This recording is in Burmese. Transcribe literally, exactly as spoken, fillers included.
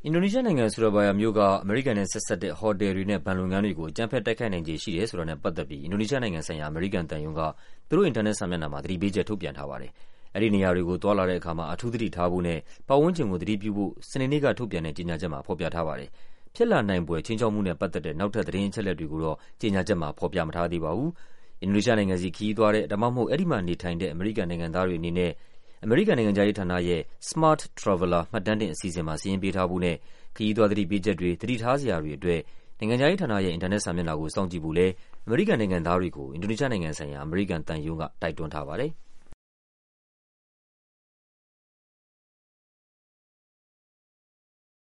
အင်ဒိုနီးရှားနိုင်ငံ၊ ဆူရာဘာယာမြို့က အမေရိကန်နဲ့ဆက်စပ်တဲ့ဟိုတယ်တွေနဲ့ ဘဏ်လုပ်ငန်းတွေကို အကြမ်းဖက်တိုက်ခိုက်နိုင်ခြေရှိတယ်ဆိုတာနဲ့ပတ်သက်ပြီး အင်ဒိုနီးရှားနိုင်ငံဆိုင်ရာ အမေရိကန်သံရုံးက သူတို့အင်တာနက်စာမျက်နှာမှာ သတိပေးချက်ထုတ်ပြန်ထားပါတယ်။ အဲဒီနေရာတွေကို သွားလာတဲ့အခါမှာ အထူးသတိထားဖို့နဲ့ ပတ်ဝန်းကျင်ကိုသတိပြုဖို့ စနေနေ့ကထုတ်ပြန်တဲ့ ကြေညာချက်မှာ ဖော်ပြထားပါတယ်။ ဖြစ်လာနိုင်ဖွယ် ခြိမ်းခြောက်မှုနဲ့ပတ်သက်တဲ့ နောက်ထပ် သတင်းအချက်အလက်တွေကိုတော့ ကြေညာချက်မှာ ဖော်ပြမထားသေးပါဘူး။ အင်ဒိုနီးရှားနိုင်ငံဆီ ခရီးသွားတဲ့ ဒါမှမဟုတ် အဲဒီမှာနေထိုင်တဲ့ အမေရိကန်နိုင်ငံသားတွေအနေနဲ့ အမေရိကန်နိုင်ငံခြားရေးဌာနရဲ့ Smart Traveler မှတ်တမ်းတင်အစီအစဉ်မှာ စာရင်းပေးထားဖို့နဲ့ ခရီးသွားသတိပေးချက်တွေ၊ သတိထားစရာတွေအတွက် နိုင်ငံခြားရေးဌာနရဲ့ အင်တာနက်စာမျက်နှာကို စောင့်ကြည့်ဖို့လည်း အမေရိကန်နိုင်ငံသားတွေကို အင်ဒိုနီးရှားနိုင်ငံဆိုင်ရာ အမေရိကန်သံရုံးက တိုက်တွန်းထားပါတယ်။